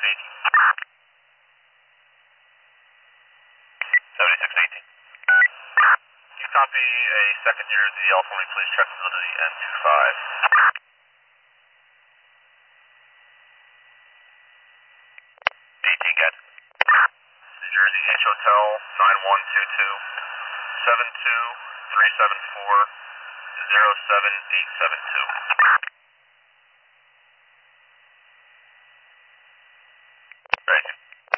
7618. You copy a second Jersey L for me, please check facility N25. AT get. New Jersey H Hotel 9122 72374 07872.